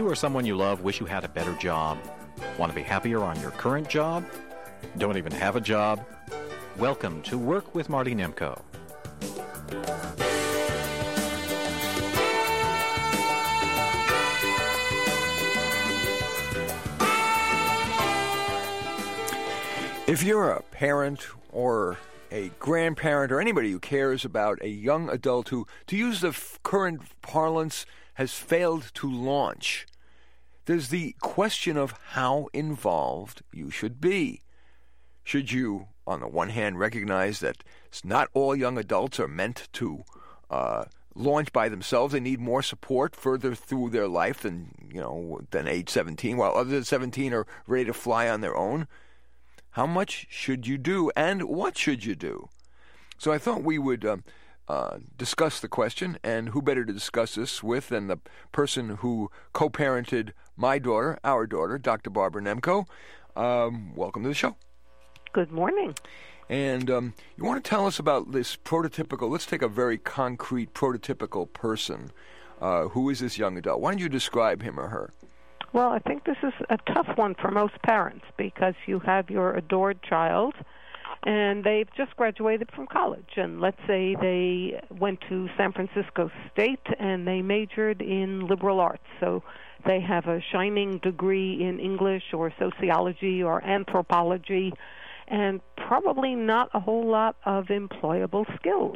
or someone you love wish you had a better job? Want to be happier on your current job? Don't even have a job? Welcome to Work with Marty Nemko. If you're a parent or a grandparent or anybody who cares about a young adult who, to use the current parlance, has failed to launch, there's the question of how involved you should be. Should you, on the one hand, recognize that not all young adults are meant to launch by themselves? They need more support further through their life than age 17, while others at 17 are ready to fly on their own. How much should you do, and what should you do? So I thought we would discuss the question, and who better to discuss this with than the person who co-parented my daughter, our daughter, Dr. Barbara Nemko. Welcome to the show. Good morning. And you want to tell us about this prototypical, let's take a very concrete prototypical person. Who is this young adult? Why don't you describe him or her? Well, I think this is a tough one for most parents because you have your adored child and they've just graduated from college. And let's say they went to San Francisco State and they majored in liberal arts. So they have a shining degree in English or sociology or anthropology and probably not a whole lot of employable skills.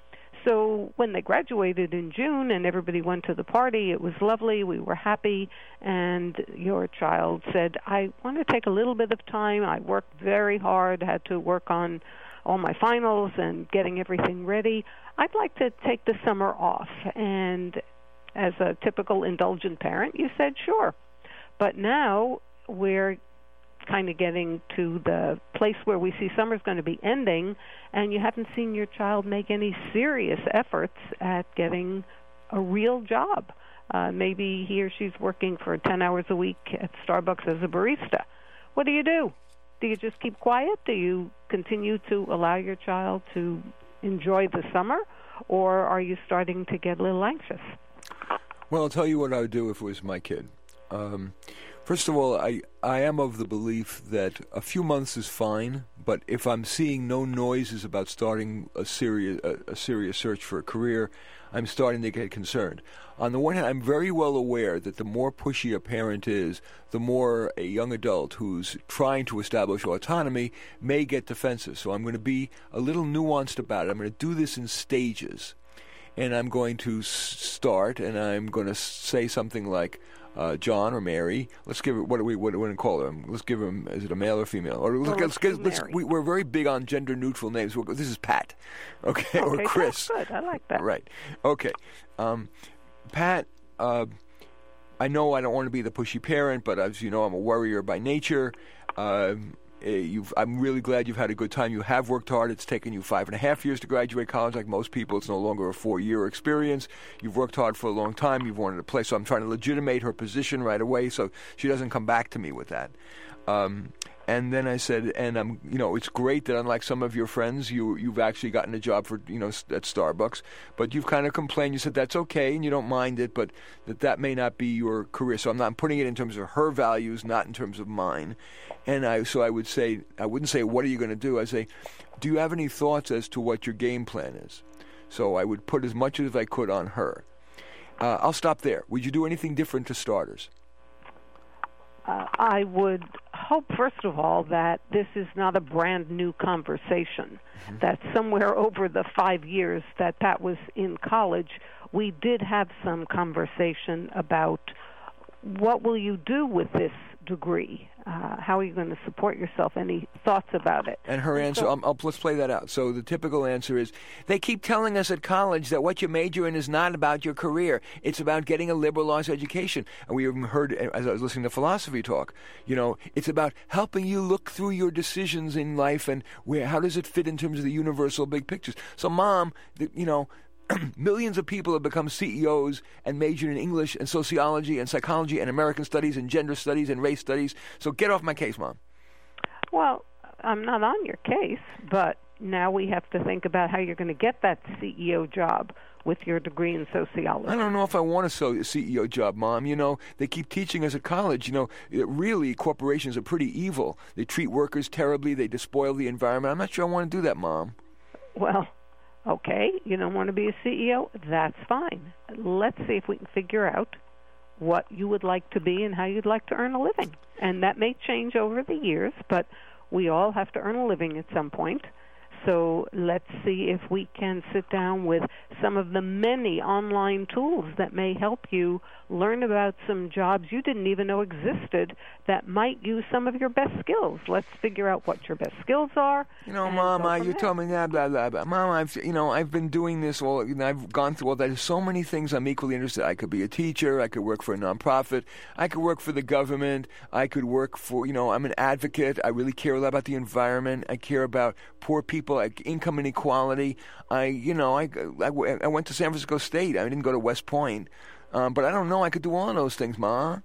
So when they graduated in June and everybody went to the party, it was lovely, we were happy, and your child said, I want to take a little bit of time. I worked very hard, had to work on all my finals and getting everything ready. I'd like to take the summer off. And as a typical indulgent parent, you said sure. But now we're kind of getting to the place where we see summer's going to be ending, and you haven't seen your child make any serious efforts at getting a real job. Maybe he or she's working for 10 hours a week at Starbucks as a barista. What do? Do you just keep quiet? Do you continue to allow your child to enjoy the summer, or are you starting to get a little anxious? Well, I'll tell you what I would do if it was my kid. First of all, I am of the belief that a few months is fine, but if I'm seeing no noises about starting a serious search for a career, I'm starting to get concerned. On the one hand, I'm very well aware that the more pushy a parent is, the more a young adult who's trying to establish autonomy may get defensive. So I'm going to be a little nuanced about it. I'm going to do this in stages. And I'm going to start, and I'm going to say something like, John or Mary. Let's give it. What do we call them? Let's give them. Is it a male or female? Or we're very big on gender neutral names. This is Pat, okay, or Chris. That's good. I like that. Right. Okay. Pat. I know I don't want to be the pushy parent, but as you know, I'm a worrier by nature. I'm really glad you've had a good time. You have worked hard. It's taken you 5.5 years to graduate college. Like most people, it's no longer a 4-year experience. You've worked hard for a long time. You've wanted to play. So I'm trying to legitimate her position right away so she doesn't come back to me with that. And then I said, and it's great that unlike some of your friends, you've actually gotten a job for, at Starbucks, but you've kind of complained. You said that's okay and you don't mind it, but that may not be your career. So I'm putting it in terms of her values, not in terms of mine. And I would say, I wouldn't say, what are you going to do? I say, do you have any thoughts as to what your game plan is? So I would put as much as I could on her. I'll stop there. Would you do anything different to starters? I would hope, first of all, that this is not a brand new conversation, that somewhere over the 5 years that Pat was in college, we did have some conversation about what will you do with this degree? How are you going to support yourself? Any thoughts about it? And her answer, let's play that out. So the typical answer is, they keep telling us at college that what you major in is not about your career. It's about getting a liberal arts education. And we even heard, as I was listening to philosophy talk, it's about helping you look through your decisions in life and how does it fit in terms of the universal big pictures. So Mom, millions of people have become CEOs and majored in English and sociology and psychology and American studies and gender studies and race studies. So get off my case, Mom. Well, I'm not on your case, but now we have to think about how you're going to get that CEO job with your degree in sociology. I don't know if I want a CEO job, Mom. You know, they keep teaching us at college, you know, really corporations are pretty evil. They treat workers terribly. They despoil the environment. I'm not sure I want to do that, Mom. Well, okay, you don't want to be a CEO? That's fine. Let's see if we can figure out what you would like to be and how you'd like to earn a living. And that may change over the years, but we all have to earn a living at some point. So let's see if we can sit down with some of the many online tools that may help you learn about some jobs you didn't even know existed that might use some of your best skills. Let's figure out what your best skills are. You know, Mom, you told me that, blah, blah, blah. Mom, I've been doing this all, you know, I've gone through all that. There's so many things I'm equally interested in. I could be a teacher. I could work for a nonprofit. I could work for the government. I could work for, you know, I'm an advocate. I really care a lot about the environment. I care about poor people, like income inequality. I went to San Francisco State. I didn't go to West Point. But I don't know. I could do all of those things, Ma.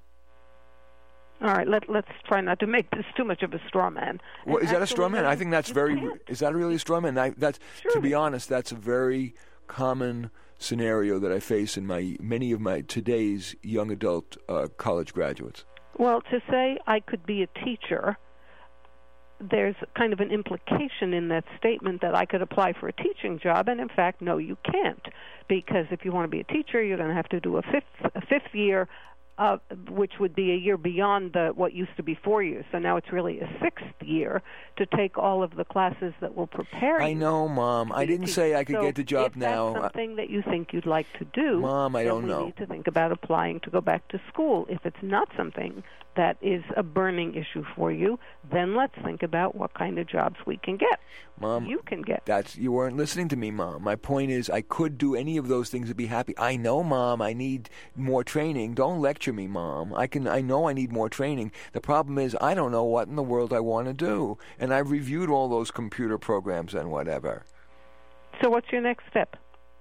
All right, let's try not to make this too much of a straw man. Well, is that a straw man? I think that's is that really a straw man? To be honest, that's a very common scenario that I face in many of my today's young adult college graduates. Well, to say I could be a teacher, there's kind of an implication in that statement that I could apply for a teaching job, and in fact, no, you can't, because if you want to be a teacher, you're going to have to do a fifth year, which would be a year beyond what used to be 4 years. So now it's really a sixth year to take all of the classes that will prepare you. I know, Mom. I didn't say I could get the job now. If that's something that you think you'd like to do, Mom, I don't know. We need to think about applying to go back to school. If it's not something that is a burning issue for you, then let's think about what kind of jobs we can get. Mom, you can get. You weren't listening to me, Mom. My point is I could do any of those things and be happy. I know, Mom, I need more training. Don't lecture me, Mom. I know I need more training. The problem is I don't know what in the world I want to do. And I've reviewed all those computer programs and whatever. So what's your next step?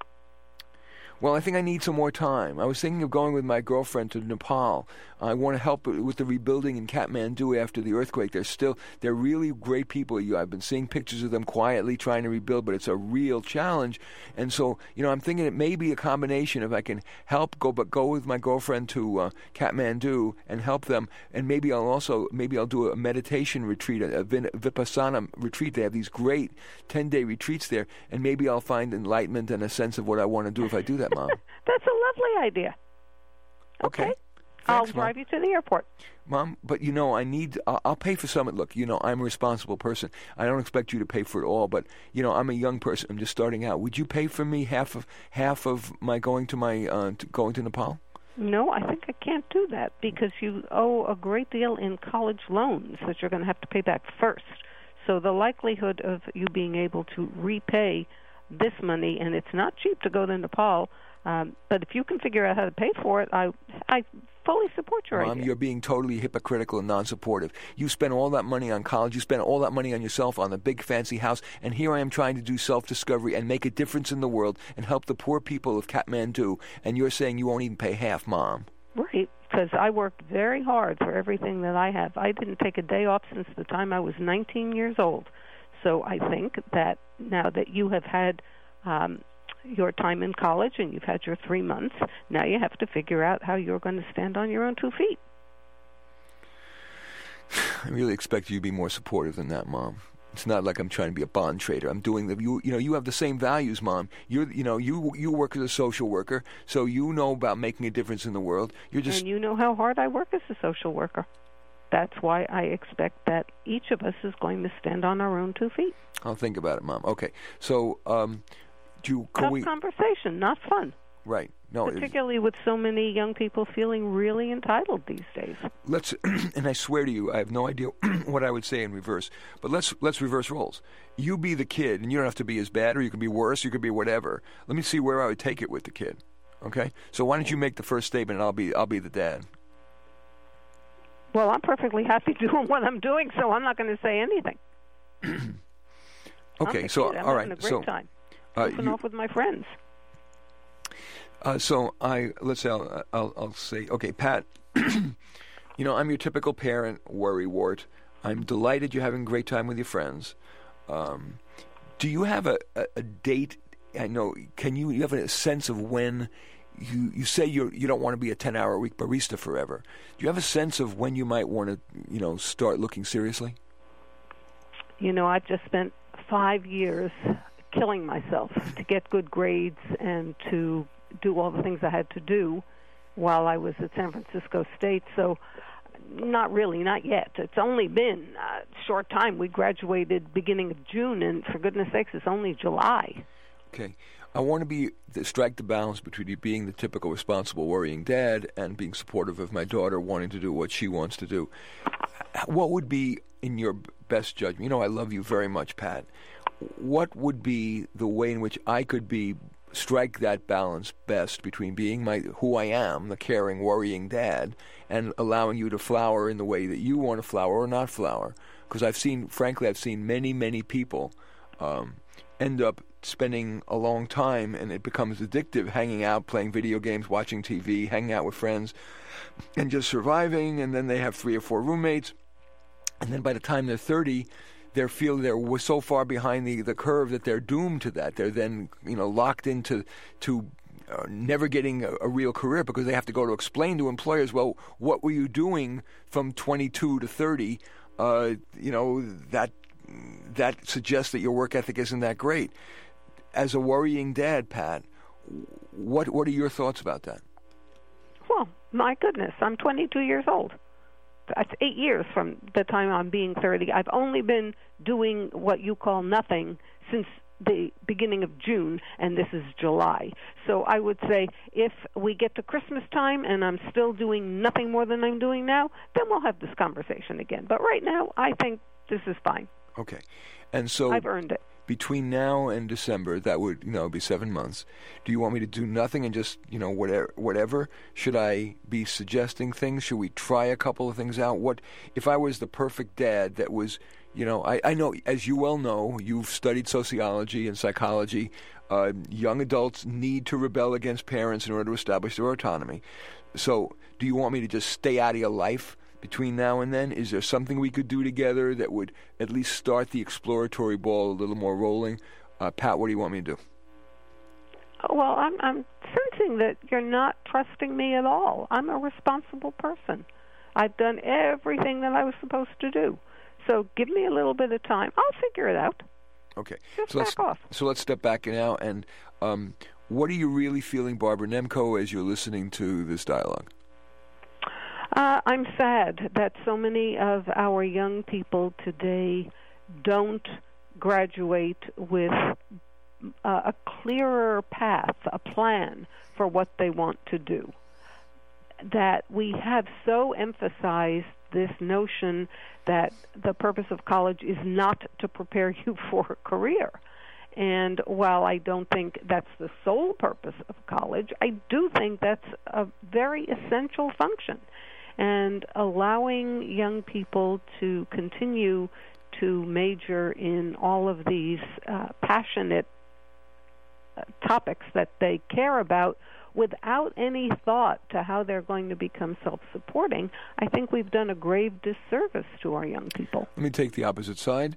Well, I think I need some more time. I was thinking of going with my girlfriend to Nepal. I want to help with the rebuilding in Kathmandu after the earthquake. They're really great people. I've been seeing pictures of them quietly trying to rebuild, but it's a real challenge. And so, I'm thinking it may be a combination. If I can help go with my girlfriend to Kathmandu and help them, and maybe I'll do a meditation retreat, a Vipassana retreat. They have these great 10-day retreats there, and maybe I'll find enlightenment and a sense of what I want to do if I do that, Mom. That's a lovely idea. Okay. Thanks, I'll drive you to the airport. Mom, but I'll pay for some. Look, I'm a responsible person. I don't expect you to pay for it all, but I'm a young person. I'm just starting out. Would you pay for me half of my going to Nepal? No, I think I can't do that because you owe a great deal in college loans that you're going to have to pay back first. So the likelihood of you being able to repay this money, and it's not cheap to go to Nepal, but if you can figure out how to pay for it, I fully support your idea. Mom, you're being totally hypocritical and non-supportive. You spent all that money on college. You spent all that money on yourself, on the big fancy house, and here I am trying to do self-discovery and make a difference in the world and help the poor people of Kathmandu, and you're saying you won't even pay half, Mom. Right, because I worked very hard for everything that I have. I didn't take a day off since the time I was 19 years old. So I think that now that you have had your time in college and you've had your 3 months, now you have to figure out how you're going to stand on your own 2 feet. I really expect you to be more supportive than that, Mom. It's not like I'm trying to be a bond trader. I'm doing you have the same values, Mom. You work as a social worker, so you know about making a difference in the world. And you know how hard I work as a social worker. That's why I expect that each of us is going to stand on our own 2 feet. I'll think about it, Mom. Okay. So, tough conversation, not fun. Right. No, particularly with so many young people feeling really entitled these days. And I swear to you, I have no idea what I would say in reverse. But let's reverse roles. You be the kid, and you don't have to be as bad, or you can be worse, you could be whatever. Let me see where I would take it with the kid. Okay. So why don't you make the first statement, and I'll be the dad. Well, I'm perfectly happy doing what I'm doing, so I'm not going to say anything. Okay, so I'm all right, having a great time. Goofing off with my friends. Let's say I'll say, okay, Pat. I'm your typical parent worrywart. I'm delighted you're having a great time with your friends. Do you have a date? I know. You have a sense of when you say you don't want to be a 10-hour-a-week barista forever? Do you have a sense of when you might want to start looking seriously? I've just spent 5 years killing myself to get good grades and to do all the things I had to do while I was at San Francisco State. So not yet. It's only been a short time. We graduated beginning of June, and for goodness sakes, it's only July. Okay. I want to strike the balance between you being the typical responsible, worrying dad and being supportive of my daughter wanting to do what she wants to do. What would be, in your best judgment, I love you very much, Pat, what would be the way in which I could strike that balance best between being who I am, the caring, worrying dad, and allowing you to flower in the way that you want to flower or not flower? Because I've seen many, many people end up spending a long time, and it becomes addictive, hanging out, playing video games, watching TV, hanging out with friends, and just surviving, and then they have 3 or 4 roommates, and then by the time they're 30, they're so far behind the curve that they're doomed to that. They're then locked into never getting a real career, because they have to go to explain to employers, well, what were you doing from 22 to 30? That suggests that your work ethic isn't that great. As a worrying dad, Pat, what are your thoughts about that? Well, my goodness, I'm 22 years old. That's 8 years from the time I'm being 30. I've only been doing what you call nothing since the beginning of June, and this is July. So I would say if we get to Christmas time and I'm still doing nothing more than I'm doing now, then we'll have this conversation again. But right now, I think this is fine. Okay. And so I've earned it. Between now and December, that would be 7 months. Do you want me to do nothing and just whatever? Should I be suggesting things? Should we try a couple of things out? What if I was the perfect dad that was? I know, as you well know, you've studied sociology and psychology. Young adults need to rebel against parents in order to establish their autonomy. So, do you want me to just stay out of your life between now and then? Is there something we could do together that would at least start the exploratory ball a little more rolling? Pat, what do you want me to do? Well, I'm sensing that you're not trusting me at all. I'm a responsible person. I've done everything that I was supposed to do. So give me a little bit of time. I'll figure it out. Okay. Just back off. So let's step back now. And what are you really feeling, Barbara Nemko, as you're listening to this dialogue? I'm sad that so many of our young people today don't graduate with a clearer path, a plan for what they want to do. That we have so emphasized this notion that the purpose of college is not to prepare you for a career. And while I don't think that's the sole purpose of college, I do think that's a very essential function. And allowing young people to continue to major in all of these passionate topics that they care about without any thought to how they're going to become self-supporting, I think we've done a grave disservice to our young people. Let me take the opposite side.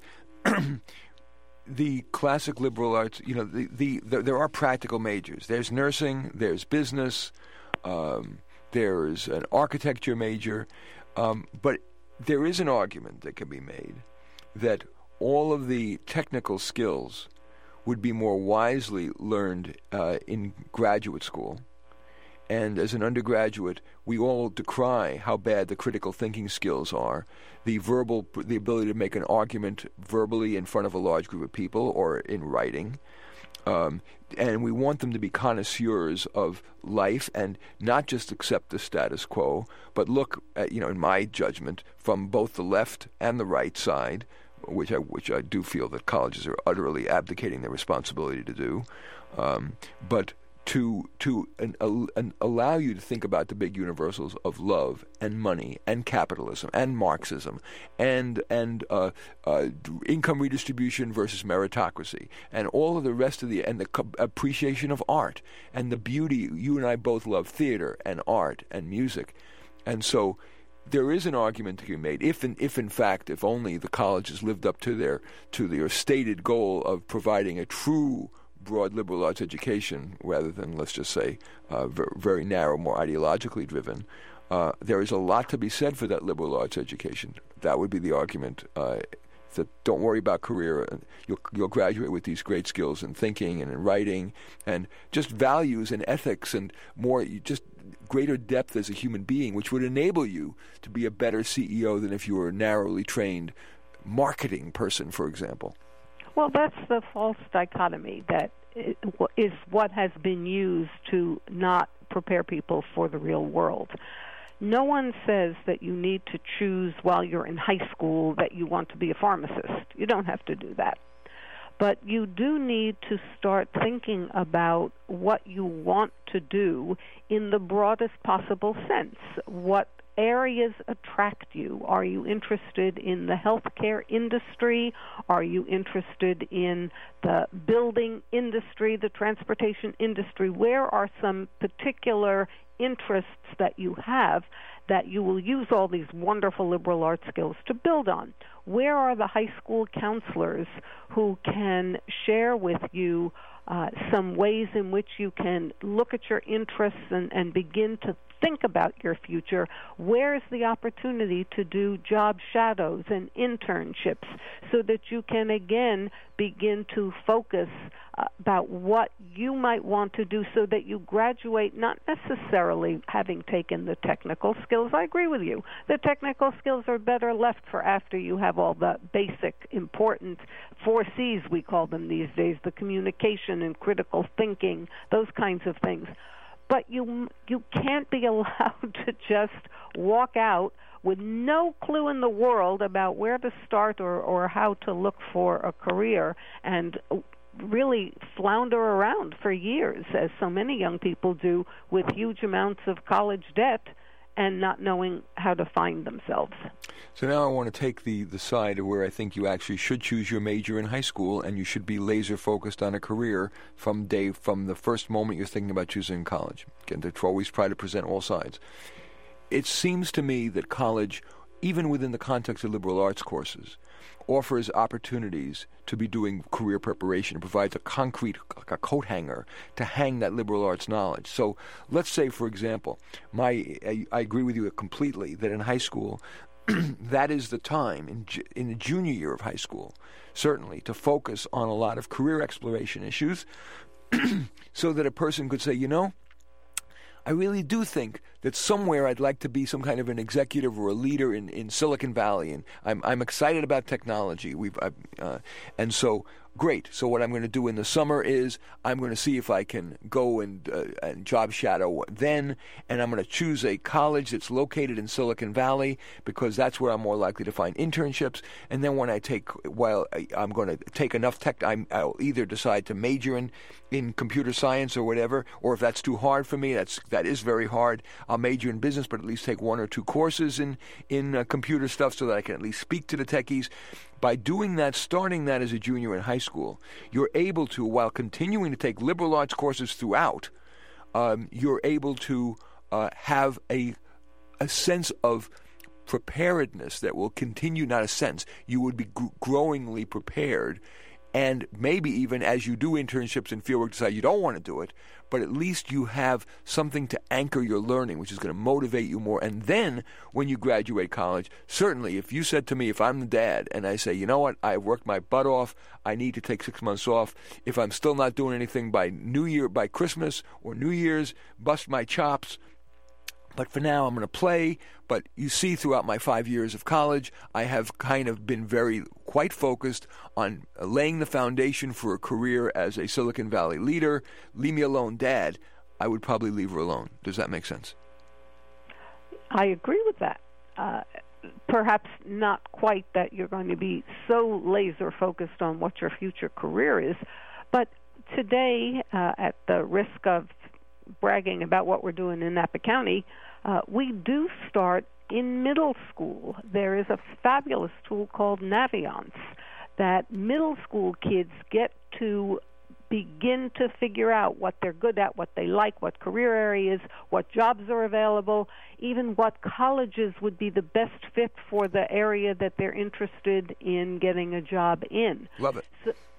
The classic liberal arts, there are practical majors. There's nursing, there's business, there's an architecture major, but there is an argument that can be made that all of the technical skills would be more wisely learned in graduate school. And as an undergraduate, we all decry how bad the critical thinking skills are, the ability to make an argument verbally in front of a large group of people or in writing. And we want them to be connoisseurs of life and not just accept the status quo, but look at, in my judgment, from both the left and the right side, which I do feel that colleges are utterly abdicating their responsibility to do, but to allow you to think about the big universals of love and money and capitalism and Marxism and income redistribution versus meritocracy and all of the rest of the appreciation of art and the beauty. You and I both love theater and art and music, and so there is an argument to be made if in fact, if only the colleges lived up to their stated goal of providing a true broad liberal arts education rather than, let's just say, very narrow, more ideologically driven. There is a lot to be said for that liberal arts education. That would be the argument. That don't worry about career. You'll graduate with these great skills in thinking and in writing and just values and ethics and more, just greater depth as a human being, which would enable you to be a better CEO than if you were a narrowly trained marketing person, for example. Well, that's the false dichotomy that is what has been used to not prepare people for the real world. No one says that you need to choose while you're in high school that you want to be a pharmacist. You don't have to do that. But you do need to start thinking about what you want to do in the broadest possible sense. What areas attract you? Are you interested in the healthcare industry? Are you interested in the building industry, the transportation industry? Where are some particular interests that you have that you will use all these wonderful liberal arts skills to build on? Where are the high school counselors who can share with you some ways in which you can look at your interests and begin to think about your future? Where is the opportunity to do job shadows and internships so that you can, again, begin to focus about what you might want to do so that you graduate not necessarily having taken the technical skills. I agree with you. The technical skills are better left for after you have all the basic, important 4 C's, we call them these days, the communication and critical thinking, those kinds of things. But you can't be allowed to just walk out with no clue in the world about where to start or how to look for a career and really flounder around for years, as so many young people do, with huge amounts of college debt and not knowing how to find themselves. So now I want to take the side of where I think you actually should choose your major in high school, and you should be laser focused on a career from the first moment you're thinking about choosing college. Again, to always try to present all sides. It seems to me that college, even within the context of liberal arts courses, offers opportunities to be doing career preparation. It provides a concrete, like a coat hanger, to hang that liberal arts knowledge. So let's say, for example, I agree with you completely that in high school, that is the time, in the junior year of high school, certainly, to focus on a lot of career exploration issues so that a person could say, I really do think that somewhere I'd like to be some kind of an executive or a leader in Silicon Valley, and I'm excited about technology. And so great. So what I'm going to do in the summer is I'm going to see if I can go and job shadow then, and I'm going to choose a college that's located in Silicon Valley because that's where I'm more likely to find internships. And then when I'm going to take enough tech, I'll either decide to major in computer science or whatever, or if that's too hard for me, that is very hard, I'll major in business, but at least take 1 or 2 courses in computer stuff so that I can at least speak to the techies. By doing that, starting that as a junior in high school, you're able to, while continuing to take liberal arts courses throughout, you're able to have a sense of preparedness that will continue, not a sense, you would be growingly prepared. And maybe even as you do internships and fieldwork decide you don't want to do it, but at least you have something to anchor your learning, which is going to motivate you more. And then when you graduate college, certainly if you said to me, if I'm the dad and I say, you know what, I worked my butt off, I need to take 6 months off, if I'm still not doing anything by Christmas or New Year's, bust my chops. But for now, I'm going to play. But you see, throughout my 5 years of college, I have kind of been quite focused on laying the foundation for a career as a Silicon Valley leader. Leave me alone, Dad. I would probably leave her alone. Does that make sense? I agree with that. Perhaps not quite that you're going to be so laser focused on what your future career is. But today, at the risk of bragging about what we're doing in Napa County, we do start in middle school. There is a fabulous tool called Naviance that middle school kids get to begin to figure out what they're good at, what they like, what career areas, what jobs are available, even what colleges would be the best fit for the area that they're interested in getting a job in. Love it.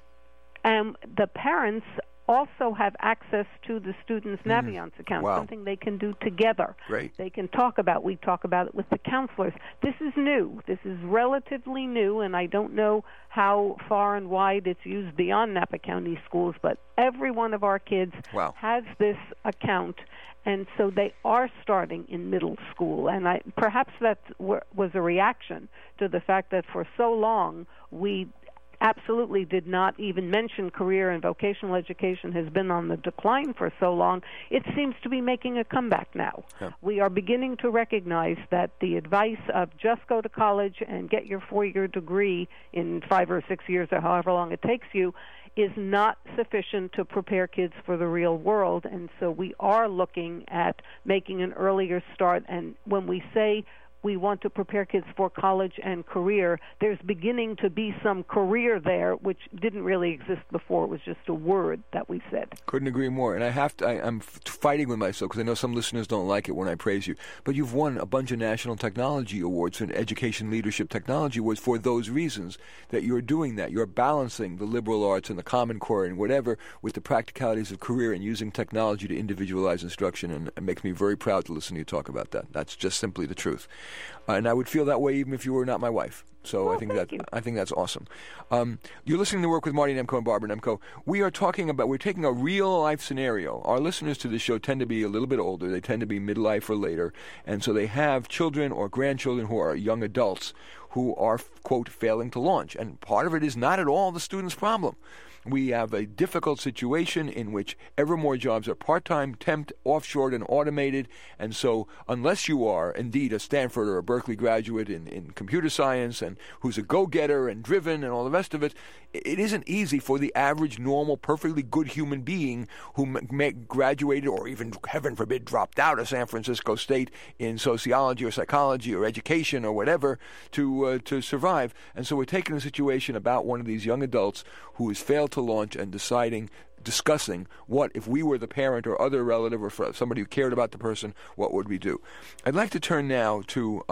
And the parents also have access to the student's Naviance account, something they can do together. Great. They can talk about. We talk about it with the counselors. This is new. This is relatively new, and I don't know how far and wide it's used beyond Napa County schools, but every one of our kids has this account, and so they are starting in middle school. And perhaps that was a reaction to the fact that for so long we absolutely did not even mention career and vocational education has been on the decline for so long. It seems to be making a comeback now. Yeah. We are beginning to recognize that the advice of just go to college and get your 4-year degree in 5 or 6 years or however long it takes you is not sufficient to prepare kids for the real world. And so we are looking at making an earlier start. And when we say we want to prepare kids for college and career, there's beginning to be some career there, which didn't really exist before. It was just a word that we said. Couldn't agree more. And I'm fighting with myself because I know some listeners don't like it when I praise you. But you've won a bunch of national technology awards and education leadership technology awards for those reasons, that you're doing that. You're balancing the liberal arts and the Common Core and whatever with the practicalities of career and using technology to individualize instruction. And it makes me very proud to listen to you talk about that. That's just simply the truth. And I would feel that way even if you were not my wife. So I think that's awesome. You're listening to Work with Marty Nemko and Barbara Nemko. We're taking a real life scenario. Our listeners to this show tend to be a little bit older. They tend to be midlife or later. And so they have children or grandchildren who are young adults who are, quote, failing to launch. And part of it is not at all the student's problem. We have a difficult situation in which ever more jobs are part-time, temp, offshored, and automated. And so unless you are indeed a Stanford or a Berkeley graduate in computer science and who's a go-getter and driven and all the rest of it, it isn't easy for the average, normal, perfectly good human being who graduated or even, heaven forbid, dropped out of San Francisco State in sociology or psychology or education or whatever to survive. And so we're taking a situation about one of these young adults who has failed to launch and discussing what, if we were the parent or other relative or somebody who cared about the person, what would we do? I'd like to turn now to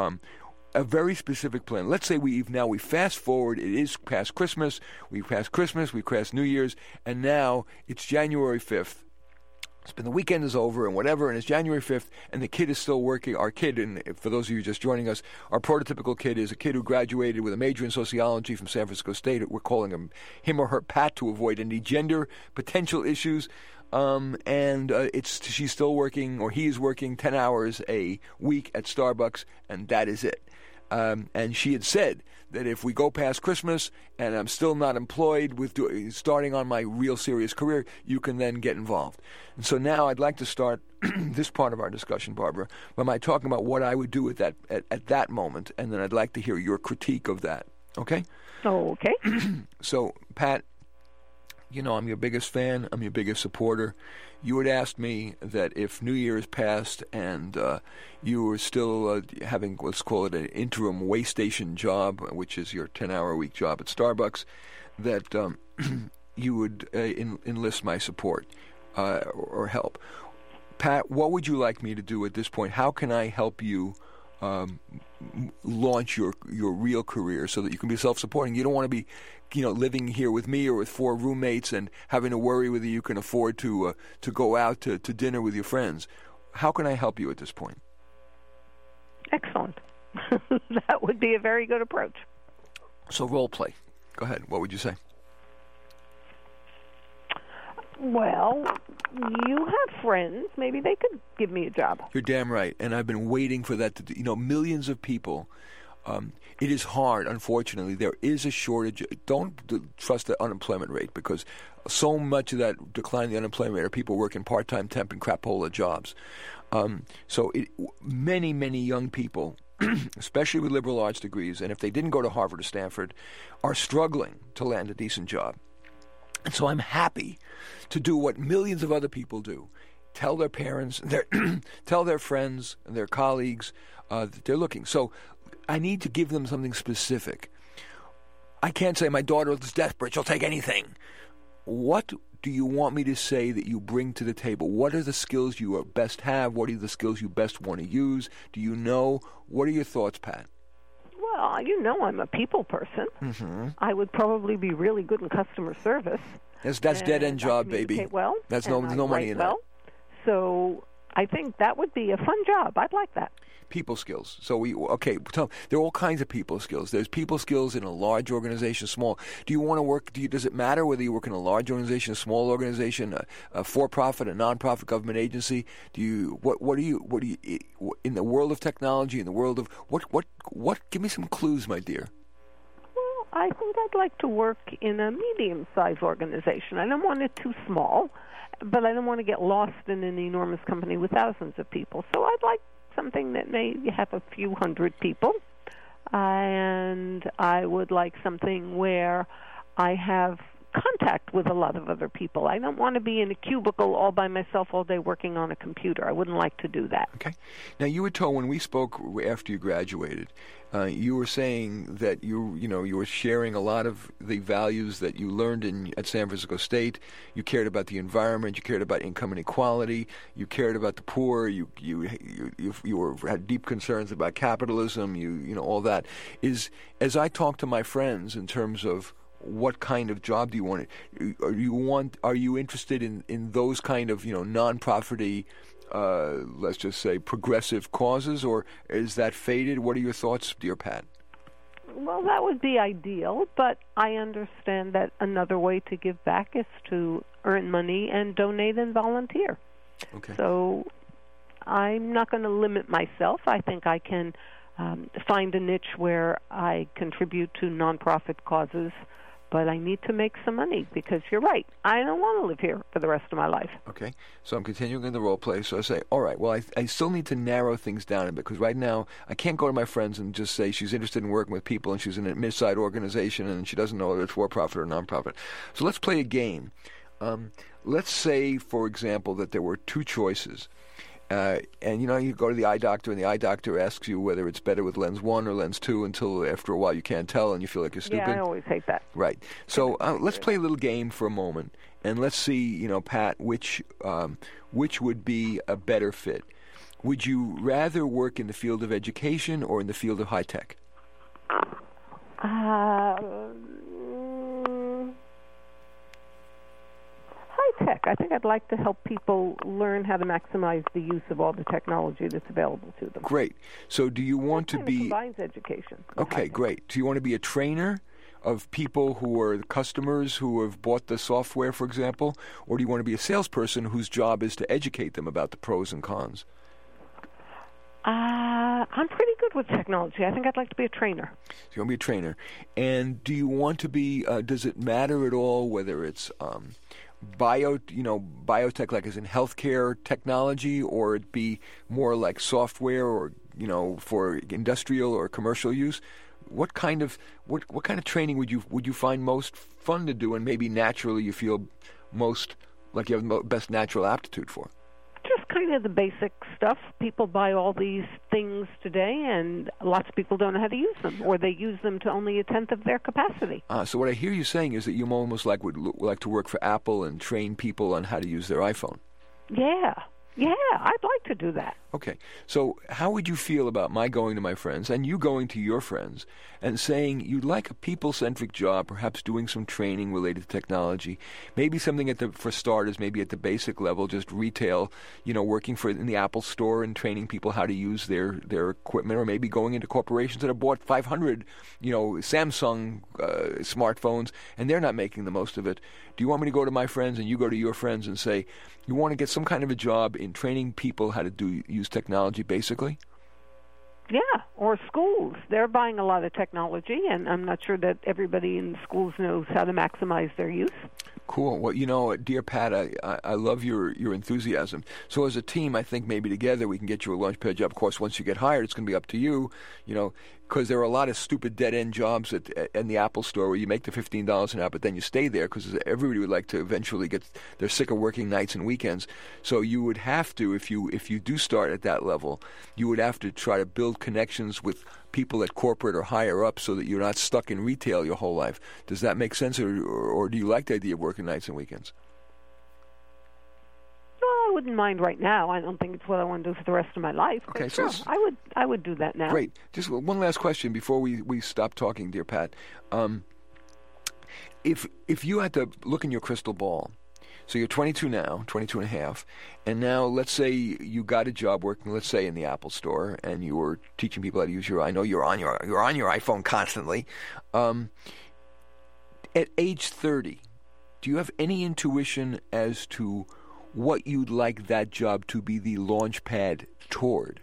a very specific plan. Let's say we fast forward. It is past Christmas. We've passed New Year's, and now it's January 5th. The weekend is over and whatever, and it's January 5th, and the kid is still working. Our kid, and for those of you just joining us, our prototypical kid is a kid who graduated with a major in sociology from San Francisco State. We're calling him or her Pat to avoid any gender potential issues. She's still working, or he is working 10 hours a week at Starbucks, and that is it. And she had said that if we go past Christmas and I'm still not employed with starting on my real serious career, you can then get involved. And so now I'd like to start this part of our discussion, Barbara, by talking about what I would do at that moment, and then I'd like to hear your critique of that. Okay? Oh, okay. So, Pat, you know I'm your biggest fan. I'm your biggest supporter. You had asked me that if New Year's passed and you were still having, let's call it an interim way station job, which is your 10-hour-a-week job at Starbucks, that you would enlist my support or help. Pat, what would you like me to do at this point? How can I help you launch your real career so that you can be self-supporting? You don't want to be living here with me or with 4 roommates and having to worry whether you can afford to go out to dinner with your friends. How can I help you at this point? Excellent. That would be a very good approach. So role play. Go ahead. What would you say? Well, you have friends. Maybe they could give me a job. You're damn right. And I've been waiting for that to millions of people. It is hard, unfortunately. There is a shortage. Don't trust the unemployment rate, because so much of that decline in the unemployment rate are people working part-time temp and crapola jobs. Many, many young people, especially with liberal arts degrees, and if they didn't go to Harvard or Stanford, are struggling to land a decent job. And so I'm happy to do what millions of other people do. Tell their parents, tell their friends, their colleagues that they're looking. So I need to give them something specific. I can't say my daughter is desperate, she'll take anything. What do you want me to say that you bring to the table? What are the skills you best have? What are the skills you best want to use? Do you know? What are your thoughts, Pat? Well, you know I'm a people person. Mm-hmm. I would probably be really good in customer service. That's dead-end job, baby. Well, there's no money in that. So I think that would be a fun job. I'd like that. People skills. So there are all kinds of people skills. There's people skills in a large organization, small. Do you want to work? Does it matter whether you work in a large organization, a small organization, a for-profit, a non-profit government agency? What do you in the world of technology, in the world of what? Give me some clues, my dear. Well, I think I'd like to work in a medium-sized organization. I don't want it too small, but I don't want to get lost in an enormous company with thousands of people. So I'd like something that may have a few hundred people, and I would like something where I have contact with a lot of other people. I don't want to be in a cubicle all by myself all day working on a computer. I wouldn't like to do that. Okay. Now, you were told when we spoke after you graduated, you were saying that you were sharing a lot of the values that you learned at San Francisco State. You cared about the environment. You cared about income inequality. You cared about the poor. You had deep concerns about capitalism. All that. As I talk to my friends in terms of what kind of job do you want? Are you interested in those kind of non-profit-y, let's just say progressive causes, or is that faded? What are your thoughts, dear Pat? Well, that would be ideal, but I understand that another way to give back is to earn money and donate and volunteer. Okay. So I'm not going to limit myself. I think I can find a niche where I contribute to nonprofit causes, but I need to make some money because you're right. I don't want to live here for the rest of my life. Okay. So I'm continuing in the role play. So I say, all right, well, I still need to narrow things down a bit because right now I can't go to my friends and just say she's interested in working with people and she's in a mid-sized organization and she doesn't know whether it's for-profit or non-profit. So let's play a game. Let's say, for example, that there were two choices. And you go to the eye doctor, and the eye doctor asks you whether it's better with lens 1 or lens 2 until after a while you can't tell and you feel like you're stupid. Yeah, I always hate that. Right. So let's play a little game for a moment, and let's see, Pat, which would be a better fit. Would you rather work in the field of education or in the field of high tech? Tech. I think I'd like to help people learn how to maximize the use of all the technology that's available to them. Great. So do you want to be... combines education. Okay, great. Do you want to be a trainer of people who are customers who have bought the software, for example? Or do you want to be a salesperson whose job is to educate them about the pros and cons? I'm pretty good with technology. I think I'd like to be a trainer. So you want to be a trainer. And do you want to be... does it matter at all whether it's... biotech, like as in healthcare technology, or it be more like software, or for industrial or commercial use? What kind of training would you find most fun to do, and maybe naturally you feel most like you have the best natural aptitude for? Just kind of the basic stuff. People buy all these things today, and lots of people don't know how to use them, or they use them to only a tenth of their capacity. So what I hear you saying is that you almost would like to work for Apple and train people on how to use their iPhone. Yeah, I'd like to do that. Okay, so how would you feel about my going to my friends and you going to your friends and saying you'd like a people-centric job, perhaps doing some training related to technology, maybe something for starters, maybe at the basic level, just retail, working in the Apple store and training people how to use their equipment, or maybe going into corporations that have bought 500, Samsung smartphones and they're not making the most of it. Do you want me to go to my friends and you go to your friends and say, you want to get some kind of a job in training people how to use technology, basically? Yeah, or schools. They're buying a lot of technology, and I'm not sure that everybody in the schools knows how to maximize their use. Cool. Well, dear Pat, I love your enthusiasm. So as a team, I think maybe together we can get you a Launchpad job. Of course, once you get hired, it's going to be up to you, because there are a lot of stupid dead-end jobs in the Apple store where you make the $15 an hour, but then you stay there because everybody would like to eventually they're sick of working nights and weekends. So you would have to, if you do start at that level, you would have to try to build connections with people at corporate or higher up so that you're not stuck in retail your whole life. Does that make sense, or do you like the idea of working nights and weekends? I wouldn't mind right now. I don't think it's what I want to do for the rest of my life. Okay, but so sure, I would do that now. Great. Just one last question before we stop talking, dear Pat. If you had to look in your crystal ball, so you're 22 now, 22 and a half, and now let's say you got a job working, let's say in the Apple Store, and you were teaching people how to use I know you're on your iPhone constantly. At age 30, do you have any intuition as to what you'd like that job to be the launch pad toward?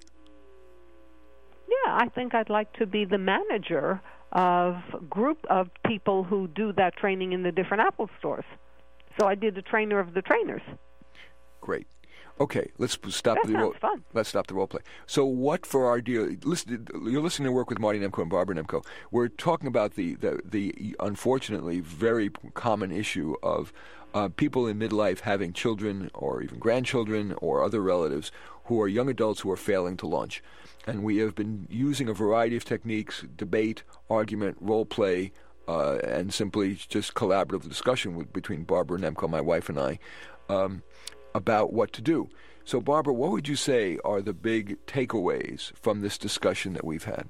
Yeah, I think I'd like to be the manager of a group of people who do that training in the different Apple stores. So I'd be the trainer of the trainers. Great. Okay, let's stop that sounds fun. Let's stop the role play. So, what for our dear? You're listening to Work with Marty Nemko and Barbara Nemko. We're talking about the unfortunately very common issue of people in midlife having children or even grandchildren or other relatives who are young adults who are failing to launch. And we have been using a variety of techniques: debate, argument, role play, and simply just collaborative discussion between Barbara Nemko, my wife, and I. About what to do. So, Barbara, what would you say are the big takeaways from this discussion that we've had?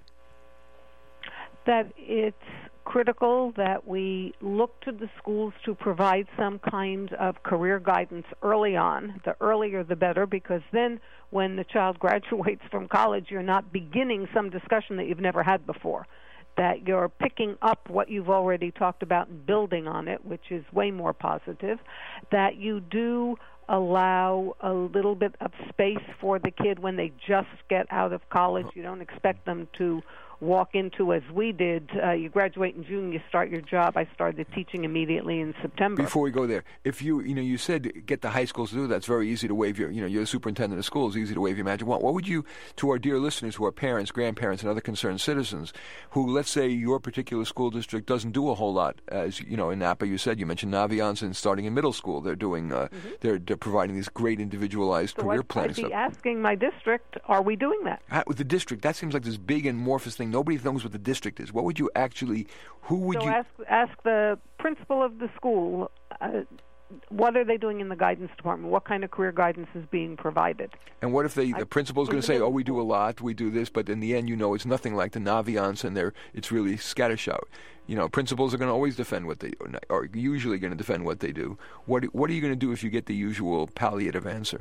That it's critical that we look to the schools to provide some kind of career guidance early on. The earlier the better, because then when the child graduates from college, you're not beginning some discussion that you've never had before. That you're picking up what you've already talked about and building on it, which is way more positive. That you do allow a little bit of space for the kid when they just get out of college. You don't expect them to walk into, as we did, you graduate in June, you start your job. I started teaching immediately in September. Before we go there, if you said get the high schools to do that, it's very easy to wave your, you're the superintendent of schools, easy to wave your magic wand. What would you, to our dear listeners who are parents, grandparents, and other concerned citizens, who, let's say, your particular school district doesn't do a whole lot, as, in Napa, you mentioned Naviance, and starting in middle school, they're doing, they're providing these great individualized career plans. I'd be asking my district, are we doing that? With the district, that seems like this big and amorphous thing. Nobody knows what the district is. What would you actually, ask the principal of the school, what are they doing in the guidance department? What kind of career guidance is being provided? And what if the principal is going to say, we do a lot, we do this, but in the end, it's nothing like the Naviance, and it's really scattershot. Principals are going to always defend what they, or usually going to defend what they do. What are you going to do if you get the usual palliative answer?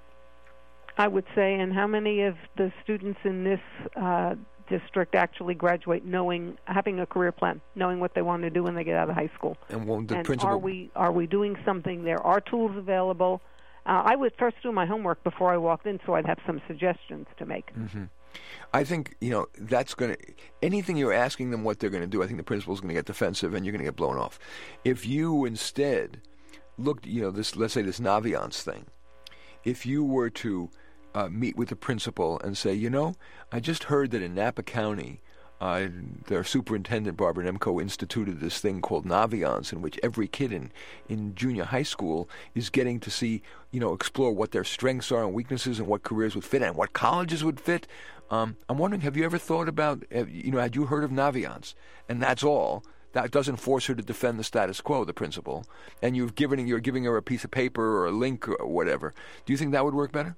I would say, and how many of the students in this district actually graduate having a career plan, knowing what they want to do when they get out of high school? And won't the principal... are we doing something? There are tools available. I would first do my homework before I walked in, so I'd have some suggestions to make. Mm-hmm. I think, that's going to... Anything you're asking them what they're going to do, I think the principal's going to get defensive and you're going to get blown off. If you instead looked, let's say this Naviance thing, if you were to meet with the principal and say, I just heard that in Napa County, their superintendent, Barbara Nemko, instituted this thing called Naviance, in which every kid in junior high school is getting to see, explore what their strengths are and weaknesses and what careers would fit and what colleges would fit. I'm wondering, have you ever thought about, had you heard of Naviance? And that's all. That doesn't force her to defend the status quo, the principal. And you're giving her a piece of paper or a link or whatever. Do you think that would work better?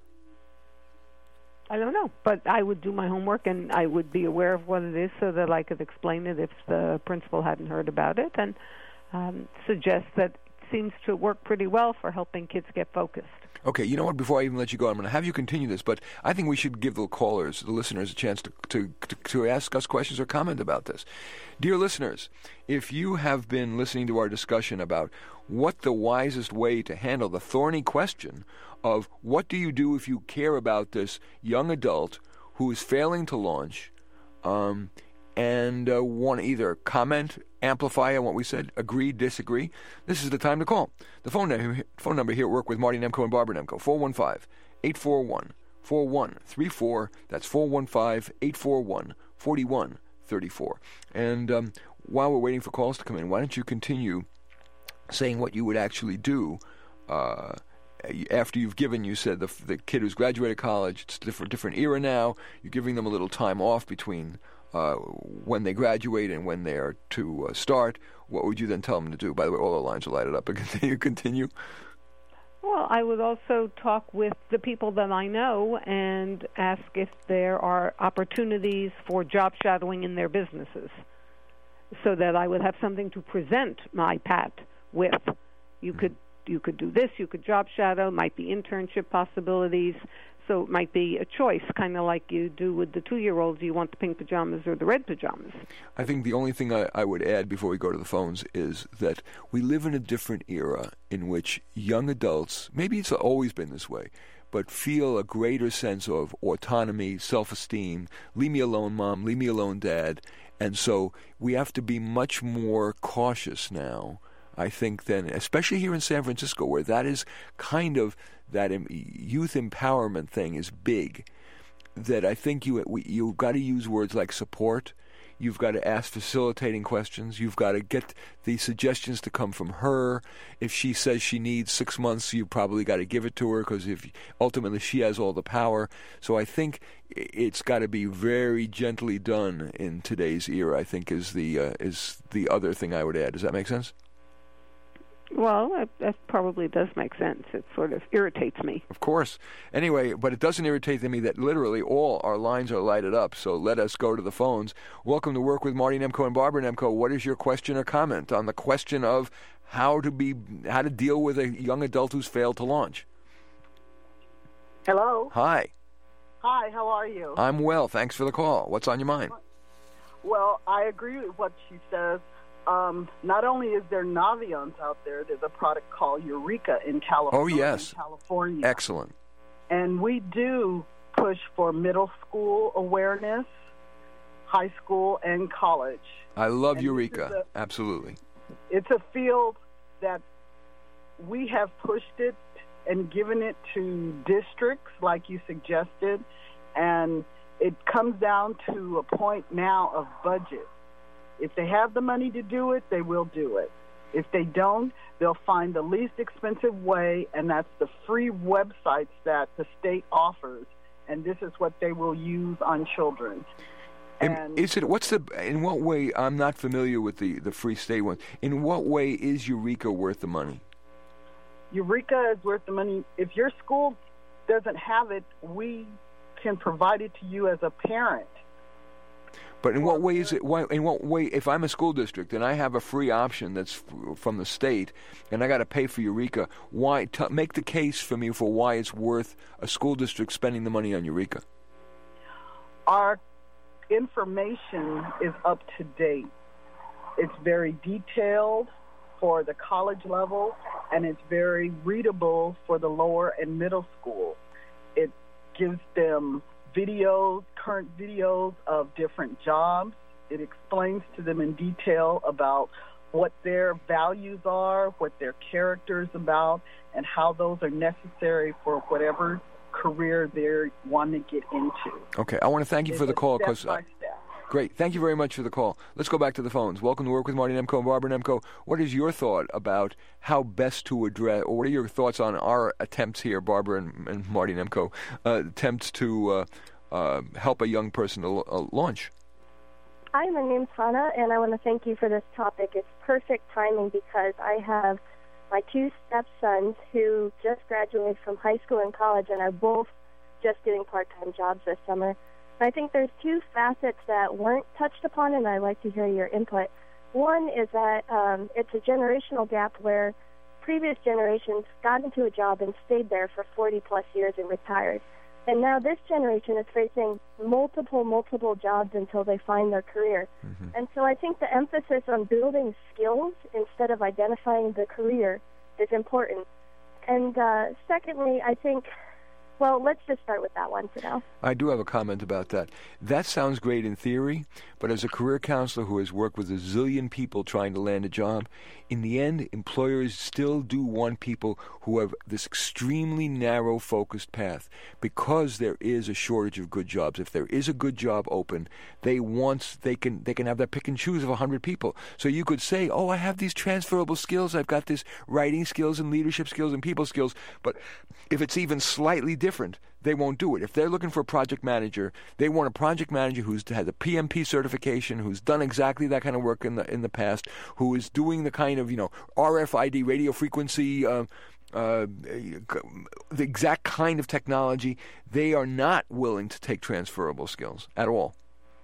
I don't know, but I would do my homework and I would be aware of what it is so that I could explain it if the principal hadn't heard about it, and suggest that it seems to work pretty well for helping kids get focused. Okay, you know what? Before I even let you go, I'm going to have you continue this, but I think we should give the callers, the listeners, a chance to ask us questions or comment about this. Dear listeners, if you have been listening to our discussion about what the wisest way to handle the thorny question of what do you do if you care about this young adult who is failing to launch, and want to either comment, amplify on what we said, agree, disagree, this is the time to call. The phone number here at Work with Marty Nemko and Barbara Nemko, 415-841-4134. That's 415-841-4134. And while we're waiting for calls to come in, why don't you continue saying what you would actually do after you've given, you said, the kid who's graduated college, it's a different era now, you're giving them a little time off between when they graduate and when they are to start. What would you then tell them to do? By the way, all the lines are lighted up. Continue. Well, I would also talk with the people that I know and ask if there are opportunities for job shadowing in their businesses, so that I would have something to present my Pat with. You could do this, you could job shadow, might be internship possibilities, so it might be a choice, kind of like you do with the 2-year-olds. Do you want the pink pajamas or the red pajamas? I think the only thing I would add before we go to the phones is that we live in a different era in which young adults, maybe it's always been this way, but feel a greater sense of autonomy, self-esteem, leave me alone, Mom, leave me alone, Dad. And so we have to be much more cautious now, I think, than, especially here in San Francisco, where that is kind of, that youth empowerment thing is big, that I think you've got to use words like support. You've got to ask facilitating questions. You've got to get the suggestions to come from her. If she says she needs 6 months, you probably got to give it to her, because if ultimately she has all the power. So I think it's got to be very gently done in today's era, I think, is the other thing I would add. Does that make sense? Well, that probably does make sense. It sort of irritates me. Of course. Anyway, but it doesn't irritate me that literally all our lines are lighted up, so let us go to the phones. Welcome to Work with Marty Nemko and Barbara Nemko. What is your question or comment on the question of how to deal with a young adult who's failed to launch? Hello. Hi. Hi, how are you? I'm well. Thanks for the call. What's on your mind? Well, I agree with what she says. Not only is there Naviance out there, there's a product called Eureka in California. Oh, yes. California. Excellent. And we do push for middle school awareness, high school, and college. I love Eureka. Absolutely. It's a field that we have pushed it and given it to districts, like you suggested, and it comes down to a point now of budget. If they have the money to do it, they will do it. If they don't, they'll find the least expensive way, and that's the free websites that the state offers, and this is what they will use on children. And in what way, I'm not familiar with the free state one, in what way is Eureka worth the money? Eureka is worth the money. If your school doesn't have it, we can provide it to you as a parent. But in what way is it? In what way, if I'm a school district and I have a free option that's from the state, and I got to pay for Eureka, why? Make the case for me for why it's worth a school district spending the money on Eureka. Our information is up to date. It's very detailed for the college level, and it's very readable for the lower and middle school. It gives them current videos of different jobs. It explains to them in detail about what their values are, what their character is about, and how those are necessary for whatever career they want to get into. Okay, I want to thank you for the call. Great. Thank you very much for the call. Let's go back to the phones. Welcome to Work with Marty Nemko and Barbara Nemko. What is your thought about how best to address, or what are your thoughts on our attempts here, Barbara and Marty Nemko, attempts to help a young person to launch? Hi, my name's Hannah, and I want to thank you for this topic. It's perfect timing because I have my 2 stepsons who just graduated from high school and college and are both just getting part-time jobs this summer. I think there's 2 facets that weren't touched upon, and I'd like to hear your input. One is that it's a generational gap where previous generations got into a job and stayed there for 40-plus years and retired. And now this generation is facing multiple jobs until they find their career. Mm-hmm. And so I think the emphasis on building skills instead of identifying the career is important. And secondly, I think, well, let's just start with that one for now. I do have a comment about that. That sounds great in theory, but as a career counselor who has worked with a zillion people trying to land a job, in the end, employers still do want people who have this extremely narrow, focused path because there is a shortage of good jobs. If there is a good job open, they can have their pick and choose of 100 people. So you could say, oh, I have these transferable skills. I've got this writing skills and leadership skills and people skills. But if it's even slightly different, they won't do it. If they're looking for a project manager, they want a project manager who's had a PMP certification, who's done exactly that kind of work in the past, who is doing the kind of RFID radio frequency the exact kind of technology, they are not willing to take transferable skills at all.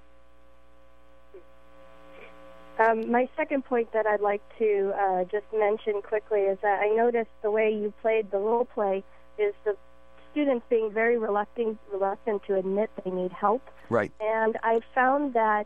My second point that I'd like to just mention quickly is that I noticed the way you played the role play is the students being very reluctant to admit they need help. Right. And I found that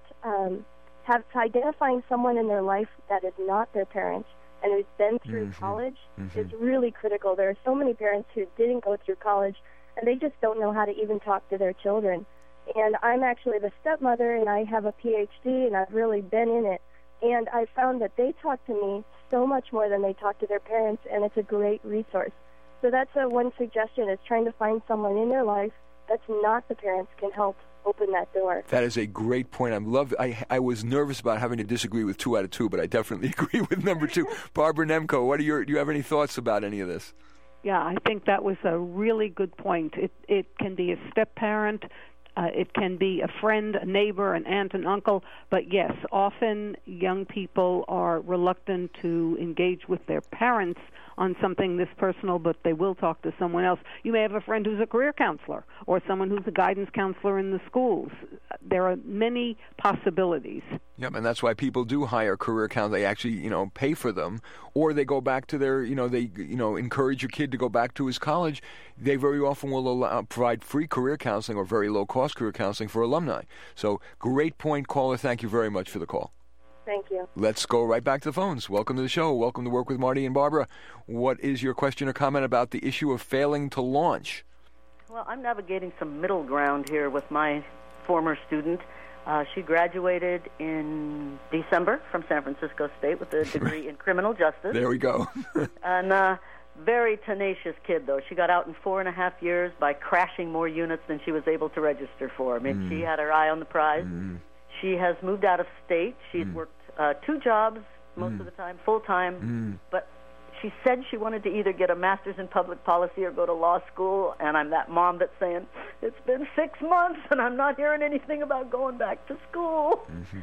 identifying someone in their life that is not their parents and who's been through college is really critical. There are so many parents who didn't go through college, and they just don't know how to even talk to their children. And I'm actually the stepmother, and I have a PhD, and I've really been in it. And I found that they talk to me so much more than they talk to their parents, and it's a great resource. So that's one suggestion, is trying to find someone in their life that's not the parents can help open that door. That is a great point. I was nervous about having to disagree with 2 out of 2, but I definitely agree with number 2. Barbara Nemko, do you have any thoughts about any of this? Yeah, I think that was a really good point. It can be a step-parent. It can be a friend, a neighbor, an aunt, an uncle. But yes, often young people are reluctant to engage with their parents on something this personal, but they will talk to someone else. You may have a friend who's a career counselor or someone who's a guidance counselor in the schools. There are many possibilities. Yep, and that's why people do hire career counselors. They actually, pay for them, or they go back to their, they encourage your kid to go back to his college. They very often will provide free career counseling or very low-cost career counseling for alumni. So, great point, caller. Thank you very much for the call. Thank you. Let's go right back to the phones. Welcome to the show. Welcome to Work with Marty and Barbara. What is your question or comment about the issue of failing to launch? Well, I'm navigating some middle ground here with my former student. She graduated in December from San Francisco State with a degree in criminal justice. There we go. And very tenacious kid, though. She got out in 4.5 years by crashing more units than she was able to register for. I mean, she had her eye on the prize. She has moved out of state. She's worked 2 jobs most of the time, full-time. But she said she wanted to either get a master's in public policy or go to law school. And I'm that mom that's saying, it's been 6 months and I'm not hearing anything about going back to school.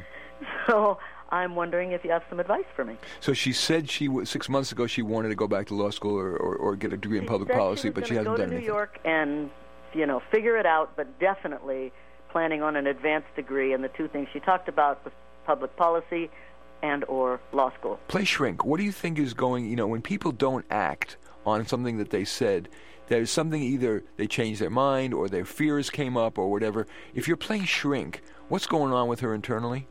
So I'm wondering if you have some advice for me. So she said 6 months ago she wanted to go back to law school or get a degree in public policy, but she hasn't done anything. She go to New York and, figure it out, but definitely planning on an advanced degree. And the 2 things she talked about was public policy and or law school. Play shrink. What do you think is going, when people don't act on something that they said, there's something, either they changed their mind or their fears came up or whatever. If you're playing shrink, what's going on with her internally?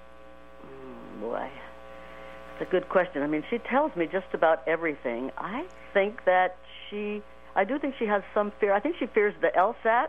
Boy, it's a good question. I mean, she tells me just about everything. I think that I do think she has some fear. I think she fears the LSAT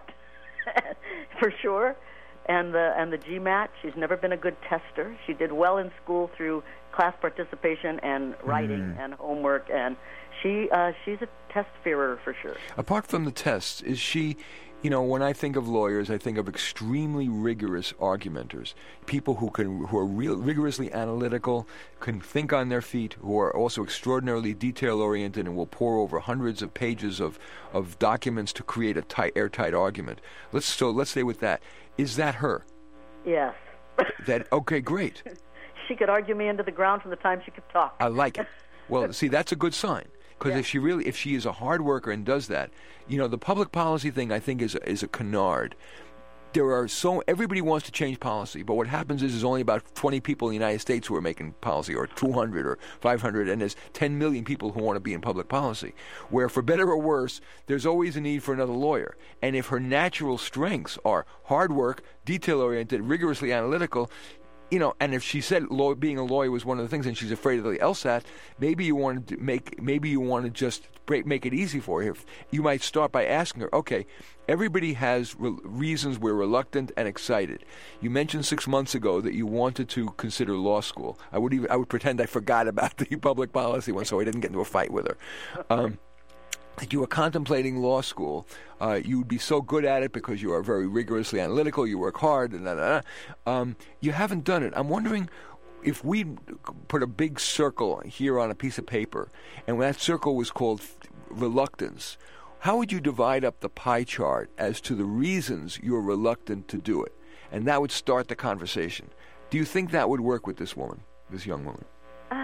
for sure. And the GMAT. She's never been a good tester. She did well in school through class participation and writing and homework, and she's a test fearer for sure. Apart from the tests, is she, when I think of lawyers, I think of extremely rigorous argumenters, people who are rigorously analytical, can think on their feet, who are also extraordinarily detail-oriented and will pore over hundreds of pages of documents to create a airtight argument. Let's stay with that. Is that her? Yes. Okay, great. She could argue me into the ground from the time she could talk. I like it. Well, see, that's a good sign. Because if she is a hard worker and does that, the public policy thing, I think, is a canard. Everybody wants to change policy, but what happens is only about 20 people in the United States who are making policy, or 200 or 500, and there's 10 million people who want to be in public policy. Where, for better or worse, there's always a need for another lawyer. And if her natural strengths are hard work, detail-oriented, rigorously analytical, and if she said being a lawyer was one of the things, and she's afraid of the LSAT, maybe you want to just make it easy for her. You might start by asking her, okay, everybody has reasons we're reluctant and excited. You mentioned 6 months ago that you wanted to consider law school. I would pretend I forgot about the public policy one, so I didn't get into a fight with her. If you were contemplating law school, you would be so good at it because you are very rigorously analytical, you work hard, and you haven't done it. I'm wondering if we put a big circle here on a piece of paper, and that circle was called reluctance, how would you divide up the pie chart as to the reasons you're reluctant to do it? And that would start the conversation. Do you think that would work with this young woman?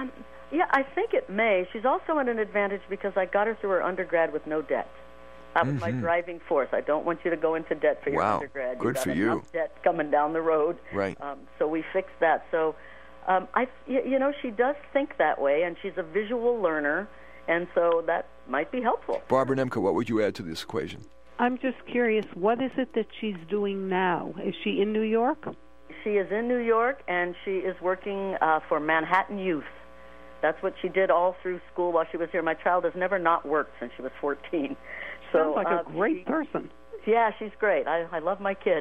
Yeah, I think it may. She's also at an advantage because I got her through her undergrad with no debt. That was my driving force. I don't want you to go into debt for your undergrad. Good for you. You've got enough debt coming down the road. Right. So we fixed that. So, she does think that way, and she's a visual learner, and so that might be helpful. Barbara Nemka, what would you add to this equation? I'm just curious, what is it that she's doing now? Is she in New York? She is in New York, and she is working for Manhattan Youth. That's what she did all through school while she was here. My child has never not worked since she was 14. Sounds like a great person. Yeah, she's great. I love my kid.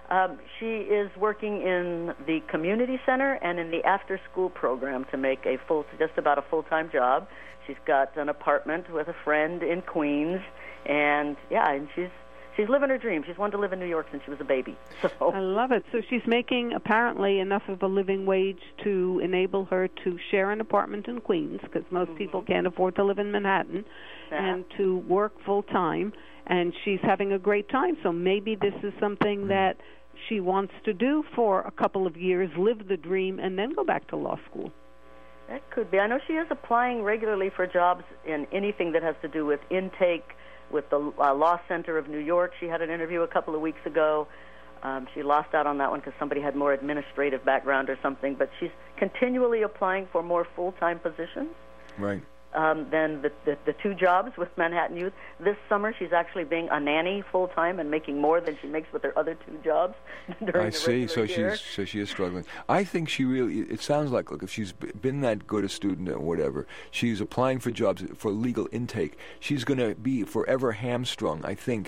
She is working in the community center and in the after-school program to make just about a full-time job. She's got an apartment with a friend in Queens, and she's living her dream. She's wanted to live in New York since she was a baby. So I love it. So she's making apparently enough of a living wage to enable her to share an apartment in Queens, because most people can't afford to live in Manhattan, and to work full-time, and she's having a great time. So maybe this is something that she wants to do for a couple of years, live the dream, and then go back to law school. That could be. I know she is applying regularly for jobs in anything that has to do with intake with the Law Center of New York. She had an interview a couple of weeks ago. She lost out on that one because somebody had more administrative background or something, but she's continually applying for more full-time positions. Right. Than the two jobs with Manhattan Youth. This summer, she's actually being a nanny full-time and making more than she makes with her other two jobs during the regular year. So she is struggling. I think she really, it sounds like, look, if she's been that good a student or whatever, she's applying for jobs for legal intake, she's going to be forever hamstrung, I think.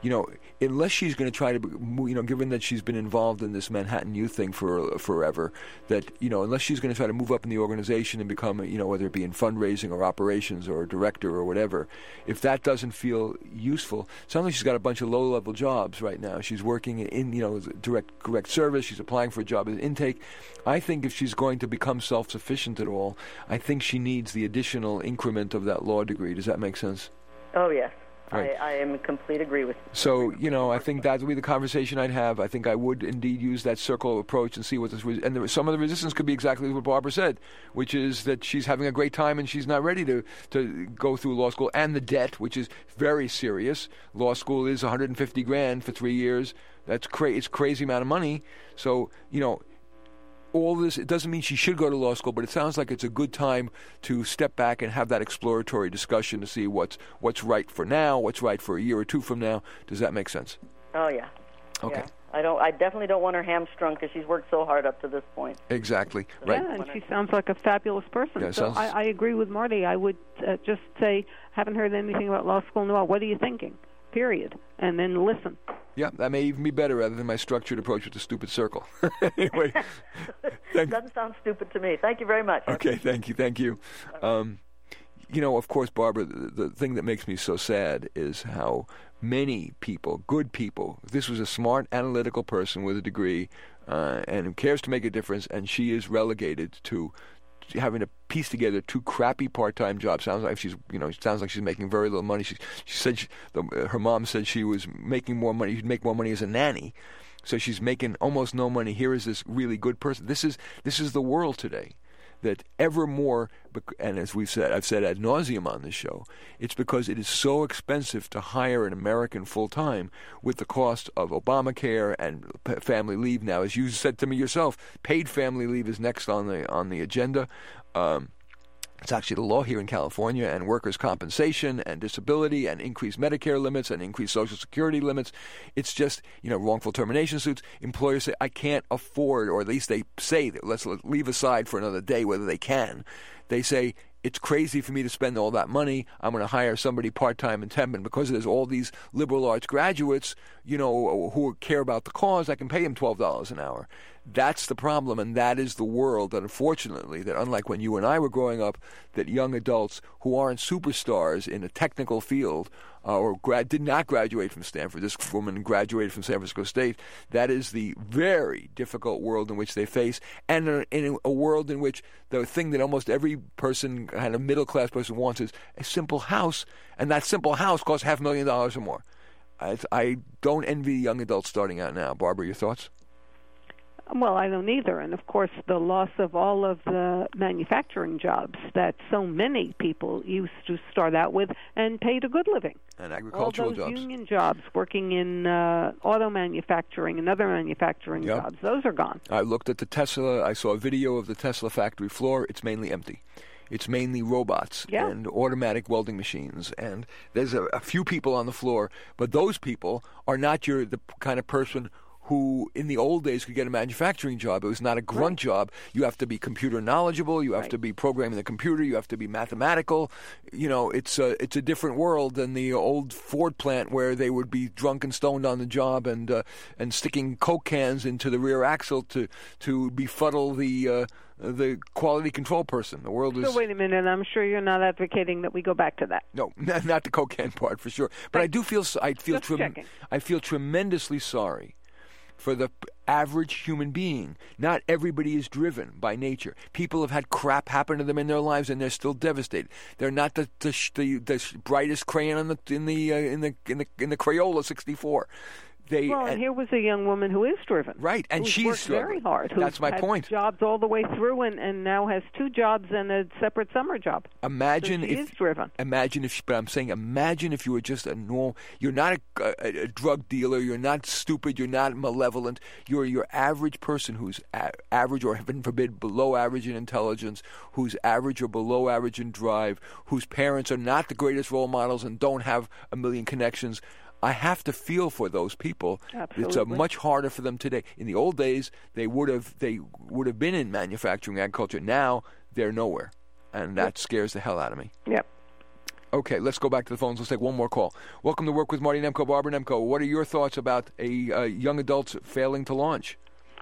Unless she's going to try to, given that she's been involved in this Manhattan Youth thing for forever, that, unless she's going to try to move up in the organization and become, whether it be in fundraising or operations or a director or whatever, if that doesn't feel useful, sounds like she's got a bunch of low-level jobs right now. She's working in, direct service. She's applying for a job as intake. I think if she's going to become self-sufficient at all, I think she needs the additional increment of that law degree. Does that make sense? Oh, yes. Right. I am in complete agree with you. So, I think that would be the conversation I'd have. I think I would indeed use that circle approach and see what this was. And some of the resistance could be exactly what Barbara said, which is that she's having a great time and she's not ready to go through law school. And the debt, which is very serious. Law school is $150,000 for 3 years. That's it's crazy amount of money. So, all this, it doesn't mean she should go to law school, but it sounds like it's a good time to step back and have that exploratory discussion to see what's right for now, what's right for a year or two from now. Does that make sense? Oh, yeah. Okay. Yeah. I definitely don't want her hamstrung because she's worked so hard up to this point. Exactly. Right. Yeah, and she sounds like a fabulous person. Yeah, so I agree with Marty. I would just say, haven't heard anything about law school. No, what are you thinking? Period. And then listen. Yeah, that may even be better rather than my structured approach with the stupid circle. Anyway. Doesn't sound stupid to me. Thank you very much. Okay, thank you. Of course, Barbara, the thing that makes me so sad is how many people, good people, this was a smart, analytical person with a degree and who cares to make a difference, and she is relegated to having to piece together two crappy part-time jobs. Sounds like she's making very little money. She said her mom said she was making more money. She'd make more money as a nanny, so she's making almost no money. Here is this really good person. This is the world today. That ever more, and as I've said ad nauseum on this show, it's because it is so expensive to hire an American full-time with the cost of Obamacare and family leave now. As you said to me yourself, paid family leave is next on the agenda. It's actually the law here in California, and workers' compensation and disability and increased Medicare limits and increased Social Security limits. It's just, wrongful termination suits. Employers say, I can't afford, or at least they say, let's leave aside for another day whether they can. They say, it's crazy for me to spend all that money. I'm going to hire somebody part-time and temp, and because there's all these liberal arts graduates, who care about the cause, I can pay them $12 an hour. That's the problem, and that is the world that, unfortunately, that unlike when you and I were growing up, that young adults who aren't superstars in a technical field or did not graduate from Stanford. This woman graduated from San Francisco State. That is the very difficult world in which they face, and in a world in which the thing that almost every person, kind of middle-class person, wants is a simple house, and that simple house costs $500,000 or more. I don't envy young adults starting out now. Barbara, your thoughts? Well, I don't either. And, of course, the loss of all of the manufacturing jobs that so many people used to start out with and paid a good living. And agricultural all those jobs. Union jobs, working in auto manufacturing and other manufacturing jobs, those are gone. I looked at the Tesla. I saw a video of the Tesla factory floor. It's mainly empty. It's mainly robots and automatic welding machines. And there's a few people on the floor, but those people are not the kind of person who in the old days could get a manufacturing job. It was not a grunt job. You have to be computer knowledgeable. You have to be programming the computer. You have to be mathematical. You know, it's a different world than the old Ford plant where they would be drunk and stoned on the job and sticking Coke cans into the rear axle to befuddle the quality control person. The world is... So wait a minute. I'm sure you're not advocating that we go back to that. No, not the Coke can part for sure. But I do feel I feel tremendously sorry for the average human being. Not everybody is driven by nature. People have had crap happen to them in their lives, and they're still devastated. They're not the brightest crayon in the Crayola 64. And here was a young woman who is driven. Right, and she's worked very hard. That's my point. Jobs all the way through, and now has 2 jobs and a separate summer job. Imagine so she is driven. Imagine if you were just a normal. You're not a drug dealer. You're not stupid. You're not malevolent. You're your average person who's average, or heaven forbid, below average in intelligence, who's average or below average in drive, whose parents are not the greatest role models and don't have a million connections. I have to feel for those people. Absolutely. It's much harder for them today. In the old days, they would have been in manufacturing agriculture. Now they're nowhere, and that scares the hell out of me. Yep. Okay, let's go back to the phones. Let's take one more call. Welcome to Work with Marty Nemko. Barbara Nemko, what are your thoughts about a young adults failing to launch?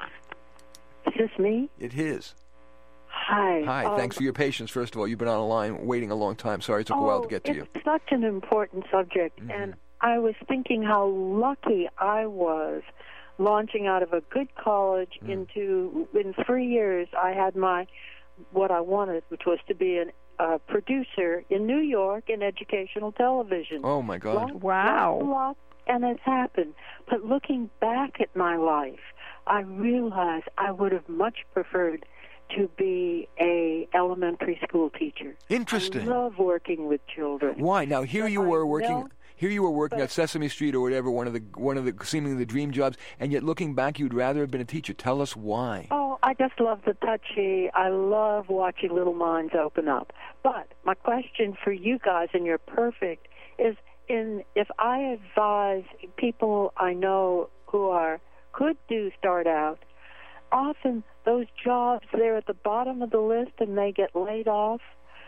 Is this me? It is. Hi. Hi. Thanks for your patience, first of all. You've been on a line waiting a long time. Sorry it took a while to get to you. It's such an important subject, and I was thinking how lucky I was launching out of a good college in 3 years I had what I wanted, which was to be a producer in New York in educational television. Oh, my God. Wow. And it's happened. But looking back at my life, I realized I would have much preferred to be a elementary school teacher. Interesting. I love working with children. Why? Now, here you were working at Sesame Street or whatever, one of the seemingly the dream jobs, and yet looking back, you'd rather have been a teacher. Tell us why. Oh, I just love the touchy. I love watching little minds open up. But my question for you guys, and you're perfect, is if I advise people I know who could start out, often those jobs, they're at the bottom of the list and they get laid off.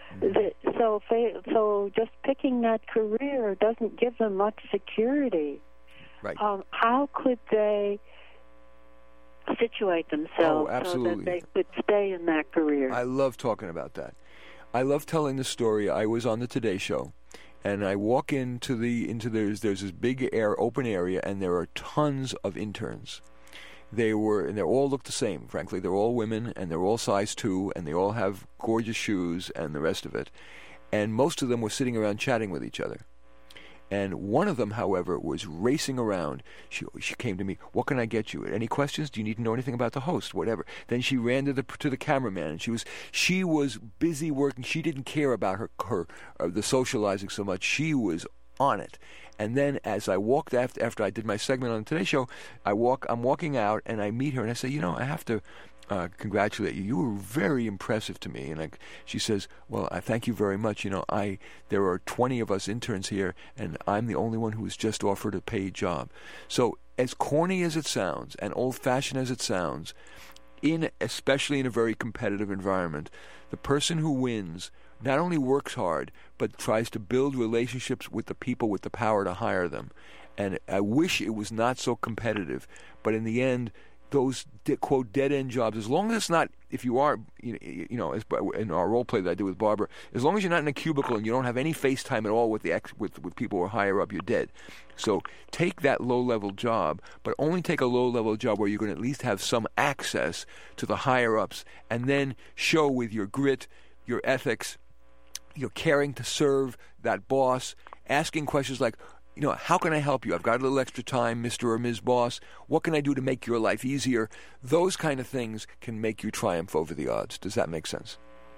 So just picking that career doesn't give them much security. Right. How could they situate themselves so that they could stay in that career? I love talking about that. I love telling the story. I was on the Today Show, and I walk into there's this big open area, and there are tons of interns. They all look the same, frankly. They're all women, and they're all size 2, and they all have gorgeous shoes and the rest of it. And most of them were sitting around chatting with each other. And one of them, however, was racing around. She came to me, "What can I get you? Any questions? Do you need to know anything about the host? Whatever." Then she ran to the cameraman, and she was busy working. She didn't care about her the socializing so much. She was on it. And then as I walked after I did my segment on the Today Show, I'm walking out and I meet her and I say, I have to congratulate you. You were very impressive to me. And she says, "Well, I thank you very much. There are 20 of us interns here, and I'm the only one who was just offered a paid job." So as corny as it sounds and old-fashioned as it sounds, especially in a very competitive environment, the person who wins not only works hard, but tries to build relationships with the people with the power to hire them. And I wish it was not so competitive, but in the end, those quote dead-end jobs, as long as it's not, if you are, as in our role play that I did with Barbara, as long as you're not in a cubicle and you don't have any FaceTime at all with with people who are higher up, you're dead. So take that low-level job, but only take a low-level job where you're going to at least have some access to the higher-ups, and then show with your grit, your ethics, you're caring to serve that boss, asking questions like, how can I help you? I've got a little extra time, Mr. or Ms. Boss. What can I do to make your life easier? Those kind of things can make you triumph over the odds. Does that make sense?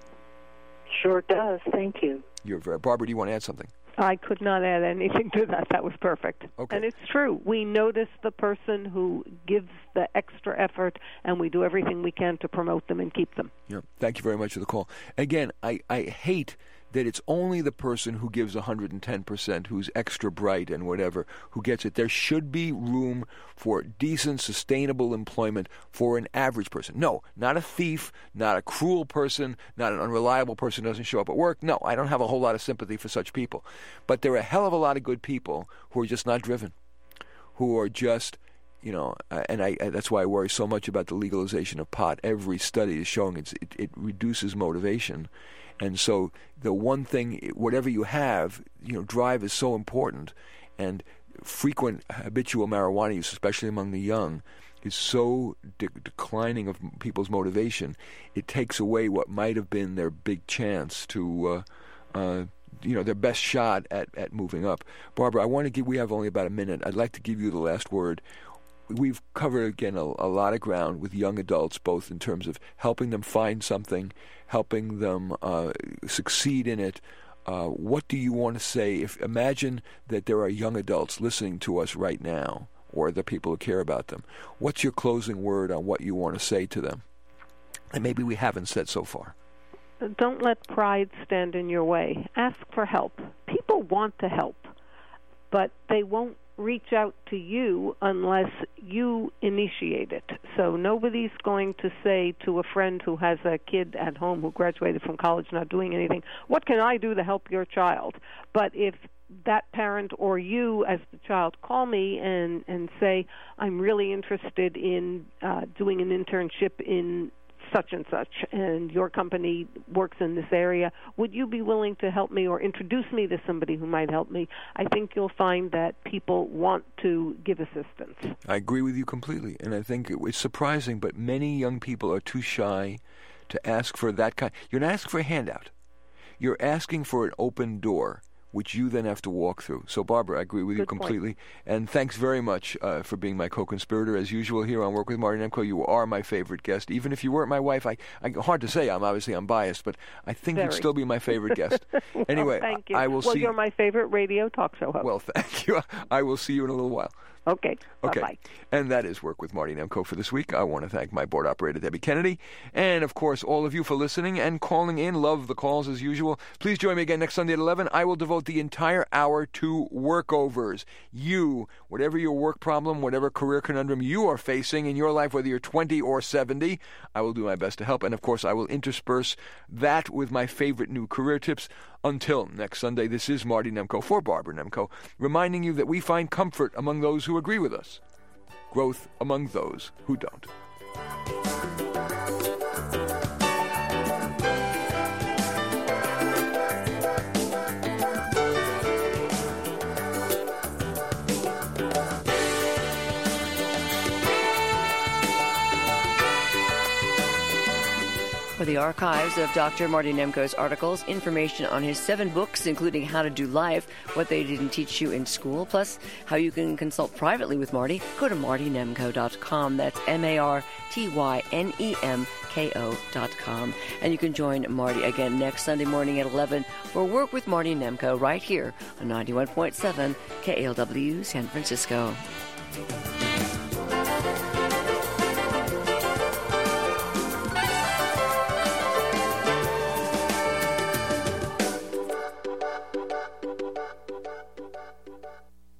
Sure does. Thank you. Barbara, do you want to add something? I could not add anything to that. That was perfect. Okay. And it's true. We notice the person who gives the extra effort, and we do everything we can to promote them and keep them. Yeah. Thank you very much for the call. Again, I hate that it's only the person who gives 110%, who's extra bright and whatever, who gets it. There should be room for decent, sustainable employment for an average person. No, not a thief, not a cruel person, not an unreliable person who doesn't show up at work. No, I don't have a whole lot of sympathy for such people. But there are a hell of a lot of good people who are just not driven, who are just... and that's why I worry so much about the legalization of pot. Every study is showing it reduces motivation. And so the one thing, whatever you have, drive is so important. And frequent habitual marijuana use, especially among the young, is so declining of people's motivation. It takes away what might have been their big chance to, their best shot at moving up. Barbara, we have only about a minute. I'd like to give you the last word. We've covered, again, a lot of ground with young adults, both in terms of helping them find something, helping them succeed in it. What do you want to say? Imagine that there are young adults listening to us right now, or the people who care about them. What's your closing word on what you want to say to them? And maybe we haven't said so far. Don't let pride stand in your way. Ask for help. People want to help, but they won't reach out to you unless you initiate it. So nobody's going to say to a friend who has a kid at home who graduated from college not doing anything, what can I do to help your child? But if that parent or you as the child call me and say, I'm really interested in doing an internship in such and such, and your company works in this area, would you be willing to help me or introduce me to somebody who might help me? I think you'll find that people want to give assistance. I agree with you completely, and I think it's surprising, but many young people are too shy to ask for that kind. You're not asking for a handout. You're asking for an open door, which you then have to walk through. So, Barbara, I agree with you completely. Point. And thanks very much for being my co-conspirator. As usual here on Work with Marty Nemko, you are my favorite guest. Even if you weren't my wife, hard to say, I'm biased, but I think you'd still be my favorite guest. Anyway, thank you. I will see you. You're my favorite radio talk show host. Well, thank you. I will see you in a little while. Okay. Bye-bye. And that is Work with Marty Nemko for this week. I want to thank my board operator, Debbie Kennedy, and, of course, all of you for listening and calling in. Love the calls, as usual. Please join me again next Sunday at 11. I will devote the entire hour to workovers. You, whatever your work problem, whatever career conundrum you are facing in your life, whether you're 20 or 70, I will do my best to help. And, of course, I will intersperse that with my favorite new career tips. Until next Sunday, this is Marty Nemko for Barbara Nemko, reminding you that we find comfort among those who agree with us, growth among those who don't. For the archives of Dr. Marty Nemko's articles, information on his 7 books, including How to Do Life, What They Didn't Teach You in School, plus how you can consult privately with Marty, go to martynemko.com. That's MartyNemko.com. And you can join Marty again next Sunday morning at 11 for Work with Marty Nemko right here on 91.7 KALW San Francisco.